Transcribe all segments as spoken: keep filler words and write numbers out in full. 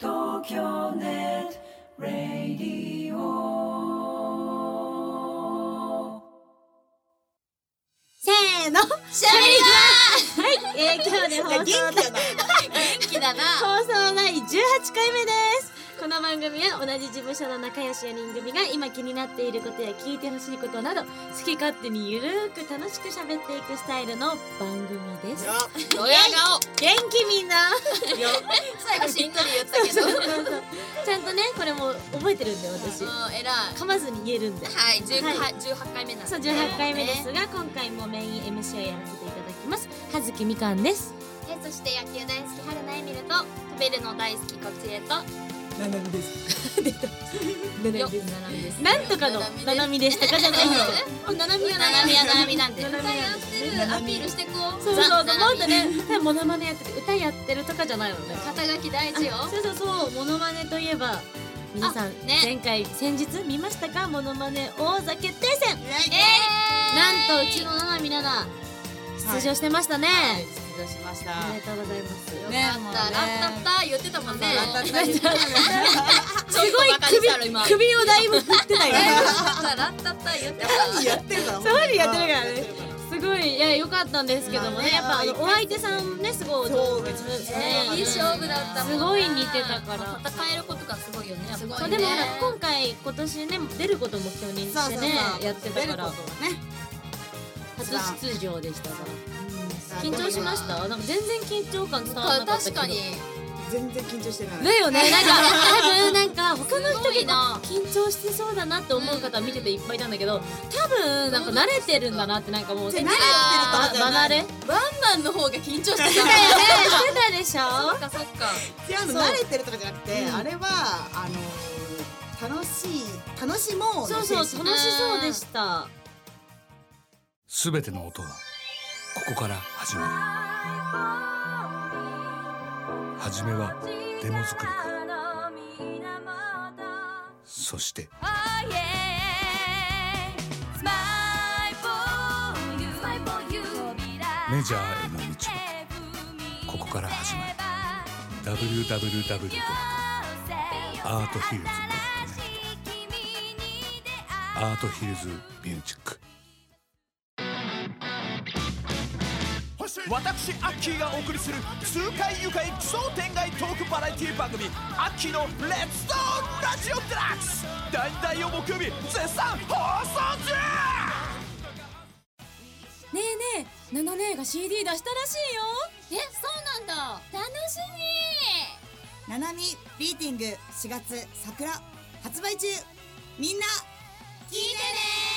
東京ネットラディオ。 せーの、 しゃべりはい、えー、今日で放送元気だな元気だな放送第じゅうはちかいめです。この番組は同じ事務所の仲良しよにん組が今気になっていることや聞いてほしいことなど好き勝手にゆるーく楽しく喋っていくスタイルの番組です。 ドヤ顔元気みんな最後しんどり言ったけどちゃんとね、これも覚えてるんで私、 うん、偉い。 噛まずに言えるんで、 はい、じゅうはち、 はいじゅうはちかいめなんで、ね、 そうじゅうはちかいめですが、今回もメイン エムシー をやらせていただきます葉月みかんです。 えそして野球大好き春菜えみると食べるの大好きこちえとななみです出たよななみです。 なんとかのななみでしたかじゃないんですよ。ななみはななみはななみなんでななみ歌やってるアピールしてこう。 そうそうそう、 ザななみもっとね、モノマネやってて歌やってるとかじゃないのね。 肩書き大事よ。 そうそうそう、モノマネといえば皆さん、 ね、 前回先日見ましたか、モノマネ王座決定戦。 えー、 なんとうちのななみなな出場してましたね。 出場しました。 おめでとうございます。 よかった、ラッタッタ言ってたもんね。 ラッタッタすすごい首首をだいぶ振ってたよ。 ラッタッタ言ってた。 やってるから。 そういうやってるからね。すごい、いや良かったんですけどもね、やっぱあのお相手さんね、すごい上手ですね。 いい勝負だったもんね。 すごい似てたから戦えることがすごいよね。すごいね。 そうでもほら今回今年ね出ることを目標にしてねやってたから初出場でしたから。緊張しました？なんか全然緊張感伝わらなかったけど。 確かに全然緊張してない。 だよね。なんか多分なんか他の人すごいなが緊張してそうだなって思う方見てていっぱいいたんだけど、多分なんか慣れてるんだなって、なんかもう慣れてるばとか離れワンマンの方が緊張してた。 してたよね。してたでしょ。 そっかそっか。 違うの、慣れてるとかじゃなくて、あれはあの楽しい楽しもうそうそう、楽しそうでした。 すべての音はここから始まる。初めはデモ作りか、そしてメジャーへの道はここから始まる。 ダブリューダブリューダブリュー ドットアートヒルズ ドットネット アートヒルズミュージック。 私アッキーがお送りする痛快愉快奇想天外トークバラエティ番組アッキーのレッツトーンラジオデラックス、だいだいを木曜日絶賛放送中。 ねえねえ、ナナ姉が シーディー 出したらしいよ。 え、そうなんだ。楽しみ。 ななみビーティングしがつ桜発売中。みんな聞いてね。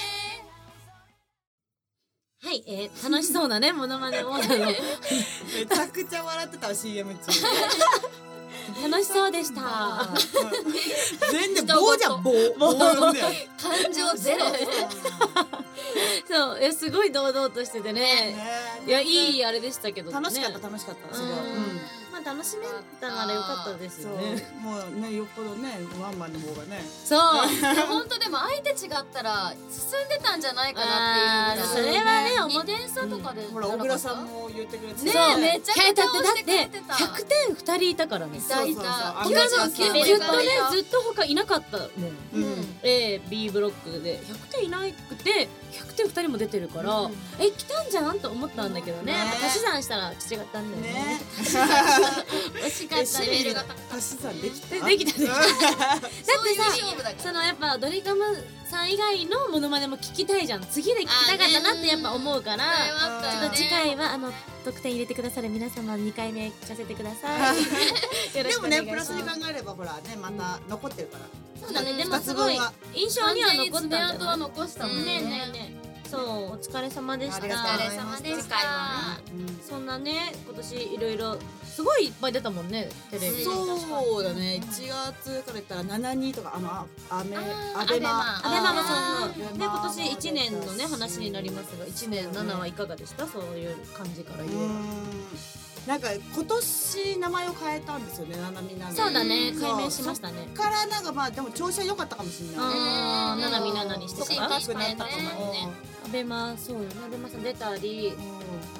はい、えー、楽しそうなねモノマネ王座のめちゃくちゃ笑ってたわ シーエム 中。 楽しそうでした。 全然棒じゃん、棒棒なんだよ。 感情ゼロ。 そう、いやすごい堂々としててね。いや、いいあれでしたけどね。 楽しかった楽しかったすごい。 まあ楽しめたならよかったですよね。 もうね、よっぽどねワンマンの方がね。 そう。 本当でも相手違ったら進んでたんじゃないかなっていう。 それはね、 にてん差とかで。 ほら小倉さんも言ってくれてね、めっちゃだってだってひひゃくてんふたりいたからね。 いたいた。 他のずっとねずっと他いなかったもん。A、B ブロックでひゃくてんいなくてひゃくてんふたりも出てるから、え来たんじゃんと思ったんだけどね。足し算したら違ったんだよね。 惜しかった。レベルが足し算できた。 できたできた。だってさ、そのやっぱドリカムさん以外のモノマネも聞きたいじゃん。次で聞きたかったなってやっぱ思うから、ちょっと次回はあの得点入れてくださる皆様にかいめ聞かせてください。 でもね、プラスに考えればほらね、また残ってるから。 そうだね。でもすごい印象には残ったんじゃない？ は残したもんね。 ねえねえ。そう、お疲れ様でした。 お疲れ様でした。 そんなね、今年いろいろすごいいっぱい出たもんね、テレビ。 そうだね。いちがつから言ったらななにとか、あのアメアベマアベマもそうそう。で今年いちねんのね話になりますが、いちねんななはいかがでした？そういう感じから言えば。 なんか今年名前を変えたんですよね、ななみなな。 そうだね、改名しましたね。 からなんかまあでも調子は良かったかもしれない。 ああ、ななみななにしてから。 進化してね。 アベマそうよね、アベマさん出たり。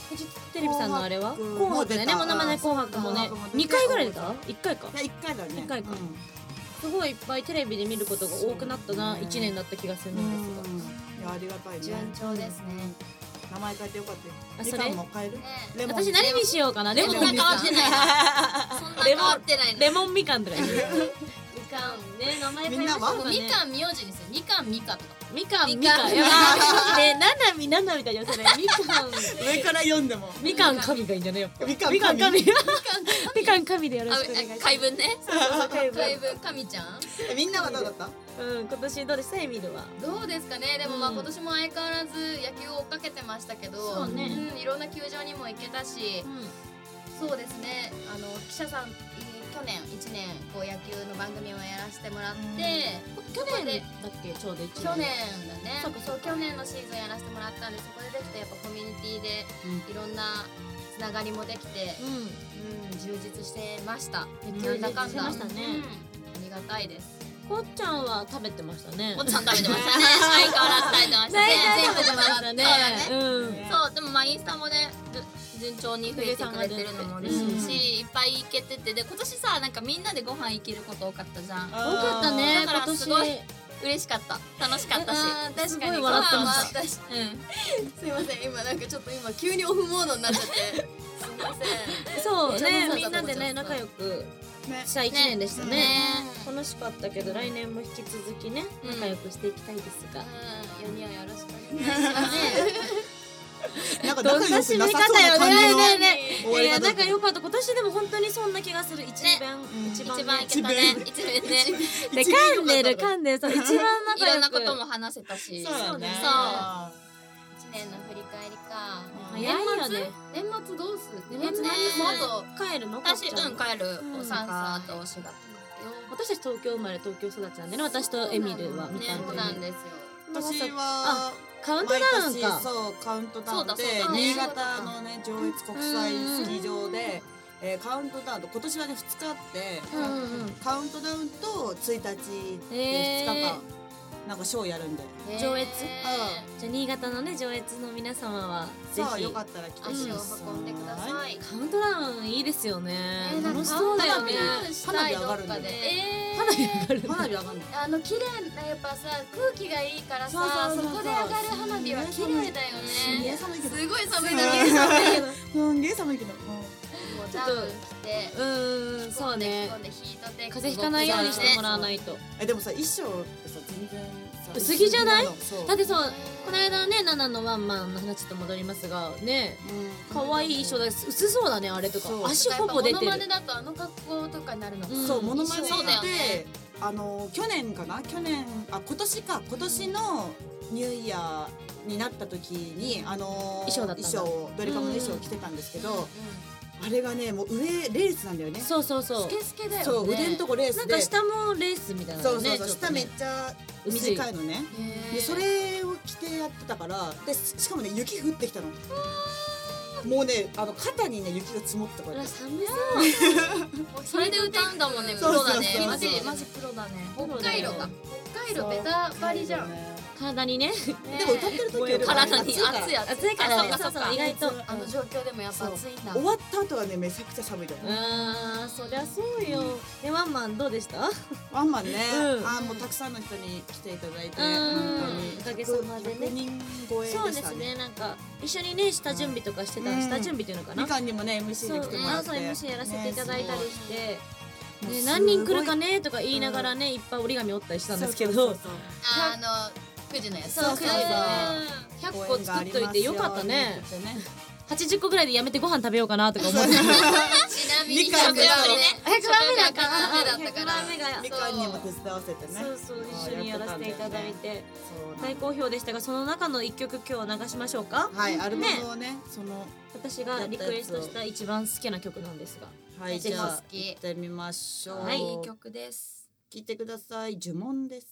フジテレビさんのあれは紅白紅白だよね。 も出たものまね紅白もね紅白も出てにかいぐらい出た？いっかいか。 いや一回だね一回かうんすごいいっぱいテレビで見ることが多くなったなそうねいちねんだった気がするんですいやありがたいね順調ですね。 名前変えてよかったよあそれみかんも変えるねレモン私何にしようかな。レモンそんな変わってないな。そんな変わってないな。 レモンみかんとか言うみかんね名前変えみんなはましょうかね。 みかん名字にする。みかんみかとか。 みかんみみかんかん。いやマジでなんだみなんだみたいなそれ。みかん上から読んでもみかん神がいいんじゃねやっぱ。 みかんみかん神。 神みかん神でよろあしくお願いします。 海文ね。 海海文神ちゃん。 えみんなはどうだったうん今年どうでしたエミルは。 どうですかね。でもまあうん今年も相変わらず野球を追っかけてましたけど、 そうねんいろんな球場にも行けたし、そうですね。あの記者さん去年いちねんこう野球の番組をやらせてもらって、 去年だっけちょうど一年。 去年だね。 そうかそう去年のシーズンやらせてもらったんで、そこでできたやっぱコミュニティでいろんなつながりもできて、 うん。 うん充実してました。 充実なんだかんだしてましたねうんありがたいです。 こっちゃんは食べてましたね。 もっちゃん食べてましたね。相変わらず食べてましたね。全国回ってそうだね。 うん。 そうでもまあインスタもね順調に増えてくれてるのも嬉しいし、いっぱい行けてて、で今年さなんかみんなでご飯行けること多かったじゃん。 多かったねだから今年。 すごい嬉しかった。楽しかったし。 あー確かにすごい笑ってましたご飯もあったしうん。すいません今なんかちょっと今急にオフモードになっちゃって。すいません。 そうねめっちゃ面白みんなでねかったと思っちゃった仲良くねした一年でしたねね楽しかったけど来年も引き続きねうん仲良くしていきたいですが、 うん、よにはよろしくお願いします。 なんかどんな仲良く締めなさそうな方よね感じのねね終わり方いや仲良かった今年でも本当にそんな気がする一番、 うん一番一番いけたね。一番ね。 で噛んでる噛んでるそう一番い仲良くろんなことも話せたし。 そうだねそう一年の振り返りか。 早いよね年末どうする？ 年末ねもうあと帰るの私こっちゃうん帰るうん。 サンサーとしが私たち東京生まれ東京育ちなんでね私とエミルはみかんそうとなんですよ。 私はカウントダウン毎か年そうカウントダウンそうだでそうだ新潟のね上越国際スキー場で、えーカウントダウンと今年はねふつかあって、 うんうんうんカウントダウンとついたちでふつかかん、 へーなんかショーやるんで、 上越へじゃあ新潟のね上越の皆様はぜひさあよかったら来てー足をください運んでください。 カウントダウンいいですよね、 えーなんか楽しそうだよね花火上がるんだよどっかでえー花火上がる花火上がんのあの綺麗なやっぱさ空気がいいからさそうそうそうそうそこで上がる花火は綺麗だよすんげえね。 寒いけどすごい寒いすだけ寒いけどすんげえ寒いけど、 もうダウン着てうーんそうね着込んでヒートテック風邪ひかないようにしてもらわないとえでもさ衣装ってさ全然さ薄着じゃないそうだってそうこの間ねナナのワンマンの話と戻りますがねうん可愛い衣装だ薄そうだねあれとかそう足ほぼ出てモノマネるだとあの格好とかになるのかうんそうモノマネそうだよでねあの去年かな去年あ今年か今年のニューイヤーになった時にあの衣装だったんだ衣装をドリカムの衣装を着てたんですけど、あれがねもう上レースなんだよね。 そうそうそうスケスケだよね。 そう腕のとこレースでなんか下もレースみたいなのねそうそうそう、下ちょっとねめっちゃ薄い短いのね。 へーでそれを着てやってたからでしかもね雪降ってきたの。もうねあの肩にね雪が積もってこうれて。 わ寒そうそれで歌うんだもんね。プそうロだねそうそう。 マジマジプロだね。北海道か。北海道ベタバリじゃん。 体にねでも歌ってる時は体に暑いから熱い熱い。 暑いからねあそうかそうか意外とあの状況でもやっぱ暑いんだ。 終わった後はねめちゃくちゃ寒いと思う。 あーそりゃそうよでワンマンどうでしたワンマンね、 うんあーもうたくさんの人に来ていただいて、 うん本当におかげさまでねひゃくにん超えでしたね。 そうですねなんか一緒にね下準備とかしてたうん下準備っていうのかなみかんにもね エムシーそうで来てもらって、 あそう エムシー やらせていただいたりして、 ねね、 すごい何人来るかねとか言いながらねいっぱい折り紙折ったりしたんですけどそうそうそうあのくじのやつ。 そうくじのねひゃっこ作っといてよかったね公演がありますよって言ってねはちじゅっこぐらいでやめてご飯食べようかなとか思ってちなみにみかんがひゃくばんめね。 ひゃくばんめだったひゃくばんめだったから。 ひゃくばんめがみかんにも手伝わせてね。 そうそう一緒にやらせていただいてそう大好評でしたがその中のいっきょく今日流しましょうかはい、アルバムをね、その私がリクエストした一番好きな曲なんですがはい、 私もじゃあ好き行ってみましょう。 はいいい曲です。 聞いてください。呪文です。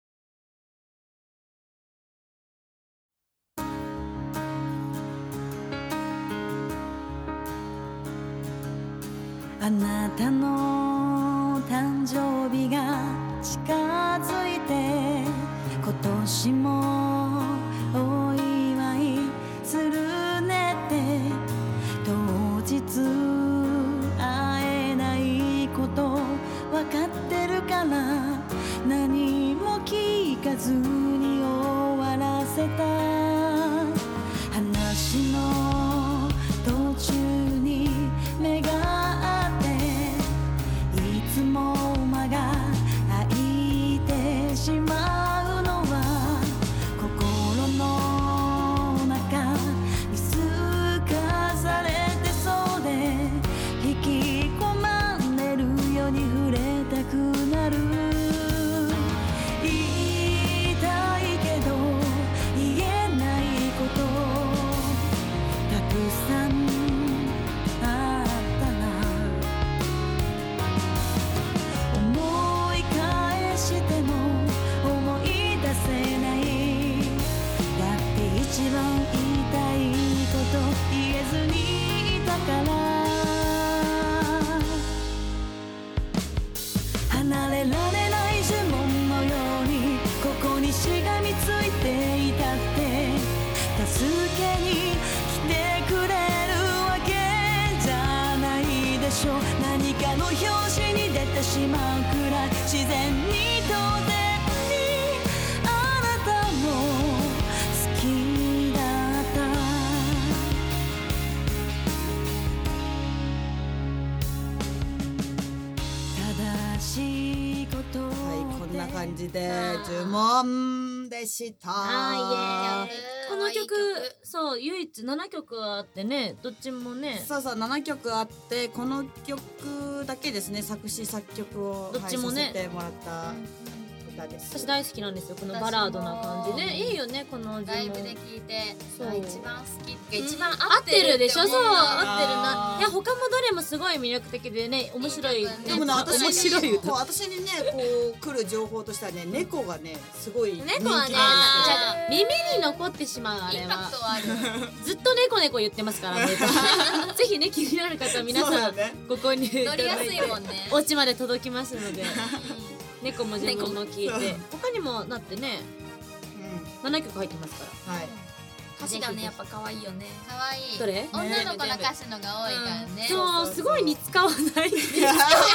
あなたの誕生日が近づいて今年もお祝いするねってしまうくらい自然に当然にあなたも好きだった正しいことはい、こんな感じで呪文でした。 あーイエーイ。この曲そう唯一ななきょくあってね、どっちもねそうそうななきょくあって、この曲だけですね作詞作曲をどっちもねはい、させてもらった歌です。 私大好きなんですよ、このバラードな感じね。いいよねこのライブで聴いてそう一番好きって一番合ってるでしょ。そう合ってるあーな。いや他もどれもすごい魅力的でね、面白いね。 でもね、私面白いにこう歌。 私にねこう来る情報としてはね、猫がねすごい人気なんですよ。 猫はね、じゃあ耳に残ってしまうあれインパクはトはある。 ずっと猫猫言ってますからね。ぜひね気になる方は皆さんそうだねご購入い乗りやただいてすいもんね。 お家まで届きますので、猫も自分も聞い猫て、他にもだってねうななきょく入ってますから。 ん、はい。 歌詞がねやっぱ可愛いよね。可愛い。 どれ女の子の歌詞のが多いからね。 そうすごい似つかわない全然さ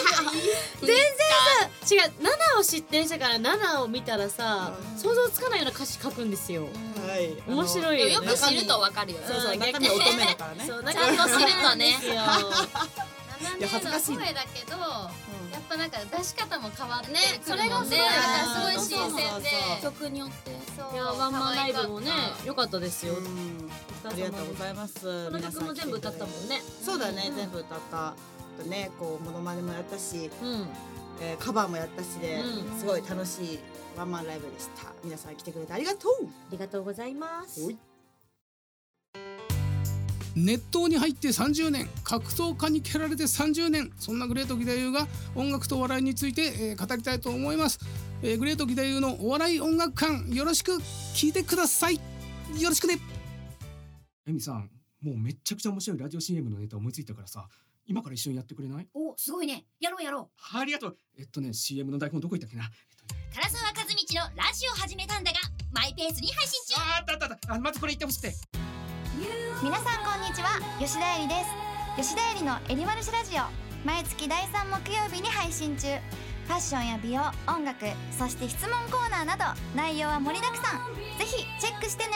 違うななを知ってる人からななを見たらさうん想像つかないような歌詞書くんですよ。 はい。 面白いよねよく知るとわかるよね。 そうそううん中身乙女だからね。 そうちゃんと知るとね。 ですよ。 いや恥ずかしい声だけど、やっぱなんか出し方も変わってねくるもんね。 それがだからそうすごい新鮮でそう曲によってそういやワンマンライブもね良かったですよ。 うんありがとうございます。 この曲も全部歌ったもんね。 そうだね、全部歌った。とね、こうモノマネもやったし、 うんえーカバーもやったしで、 うんすごい楽しいワンマンライブでした。皆さん来てくれてありがとう。 ありがとうございます。 おい熱湯に入ってさんじゅうねん、格闘家に蹴られてさんじゅうねん、そんなグレート義太夫が音楽とお笑いについて、えー語りたいと思います、えーグレート義太夫のお笑い音楽館、よろしく聞いてください。よろしくね。 エミさん、もうめっちゃくちゃ面白いラジオ シーエム のネタ思いついたからさ、今から一緒にやってくれない？ お、すごいね。やろうやろう。 ありがとう。えっとね シーエム の台本どこ行ったっけな、えっとね、 唐沢和道のラジオ始めたんだがマイペースに配信中。 あーあったあったあったあ、まずこれ言ってほしくて。 皆さんこんにちは、吉田絵里です。吉田絵里のエリマルシラジオ、毎月だいさん木曜日に配信中。ファッションや美容、音楽、そして質問コーナーなど内容は盛りだくさん。ぜひチェックしてね。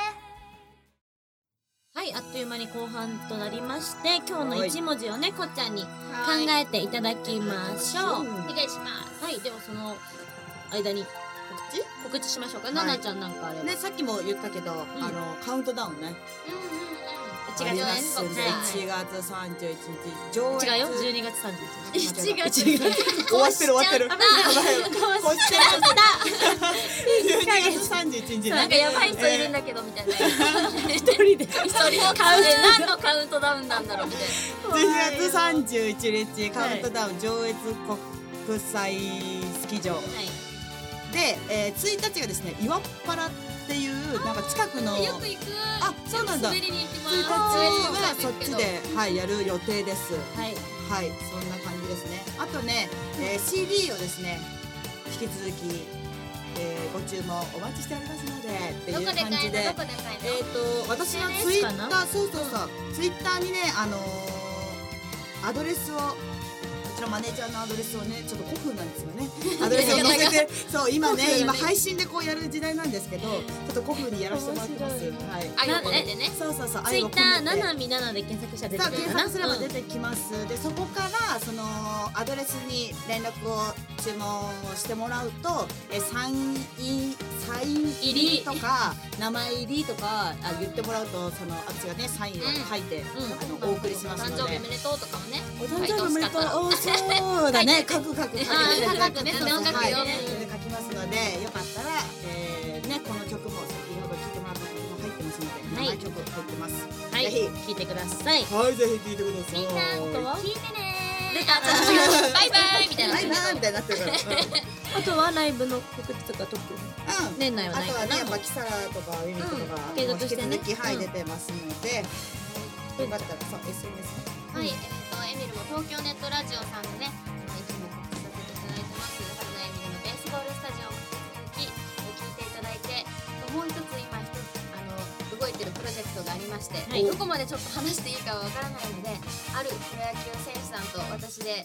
はい、あっという間に後半となりまして、今日の一文字をねこっちゃんに考はいえていただきましょう。 お願いします。 はい、ではその間に告告知しましょうか。 いななちゃんなんかあれば。 知ね、さっきも言ったけど、あのカウントダウンね。 いちがつありです。 ますはいちがつさんじゅういちにち上映。 違うよ、じゅうにがつさんじゅういちにち。 いちがついちがつ終わってる終わってる。 こうしちゃったじゅうにがつさんじゅういちにちね。 なんかやばい人いるんだけどみたいな。 一人で一人カウント何のカウントダウンなんだろうみたいな。 じゅうにがつさんじゅういちにちカウントダウン上越国際スキー場で、えー、ついたちがですね岩っ原っていうなんか近くのよく行く。 あそうなんだ滑りに行きまついす。 たちはそっちで、はい、やる予定です。 はい。 はい、そんな感じですね。あとね、えー、シーディー をですね引き続き、えー、ご注文お待ちしておりますのでっていうどこで感じで買えるの？どこで買えるの？ えっ、と私のエスエヌエスツイッかなターそうそうそう、ツイッターにねあのー、アドレスをうちのマネージャーのアドレスをねちょっと古風なんですよねアドレスを載せてそう今ね今配信でこうやる時代なんですけどちょっと古風にやらせてもらってます。はい愛を込めてね。 そうそうそうツイッターなななみななで検索したら出てくる検かな。 索すれば出てきます、でそこからそのアドレスに連絡を注文をしてもらうとえサインサイン入りとか名前入りとかあ言ってもらうとその私がねサインを書いて、 うんあのお送りします誕ので生日おめでとうとかもね。 お誕生日おめでとうおそうだね書く書く書くあー書くねそうそう書くよはいそれで書きますのでよかったら、えー、ねこの曲も先ほど聴いてもらった曲も入ってますので、 はいななきょく入ってます、 はい、 ぜひ聞いてください。 はいぜひ聴いてください。 みんなあとは聞いてねー。あ、違うバイバイみたいな。 バイバイみたいになってるから。 あとはライブの告知とか特にうん。うん。 年内はあないかな。 とはねやっぱキサラとかウィミとかがうん継続してね引き続きはい出てますので、よかったらそう エスエヌエスはい、えっとエミルも東京ネットラジオさんでね、いつも告知させていただいてます春菜エミルのベースボールスタジオも引き続き聞いていただいて、もう一つ今一つあの動いてるプロジェクトがありまして、 はいどこまでちょっと話していいかはわからないので、あるプロ野球選手さんと私で一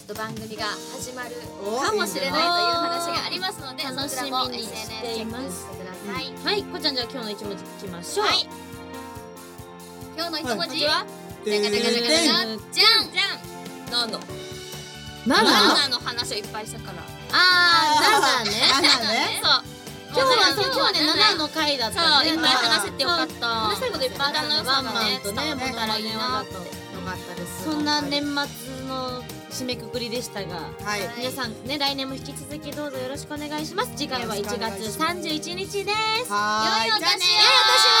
と番組が始まるかもしれないという話がありますので、 楽しみにしています。 そちらも エスエヌエス チェックしてください。 はい、こちゃんじゃあ今日の一文字いきましょう。 はい、今日の一文字はでじゃじゃじゃじゃじゃじゃじゃんじゃんののナナナナの話をいっぱいしたから。 あー、ナナね。 ナナね。 そう。 今日はそう今日ねナナの回だったね。 そう、いっぱい話せてよかった。 話せることいっぱいあったの。ワンマンとね、 ねモタラギワと。 よかったです。 そんな年末の締めくくりでしたが、 はい。 皆さんね来年も引き続きどうぞよろしくお願いします。次回はいちがつさんじゅういちにちです。 はーい。 良いお年を。 良いお年を。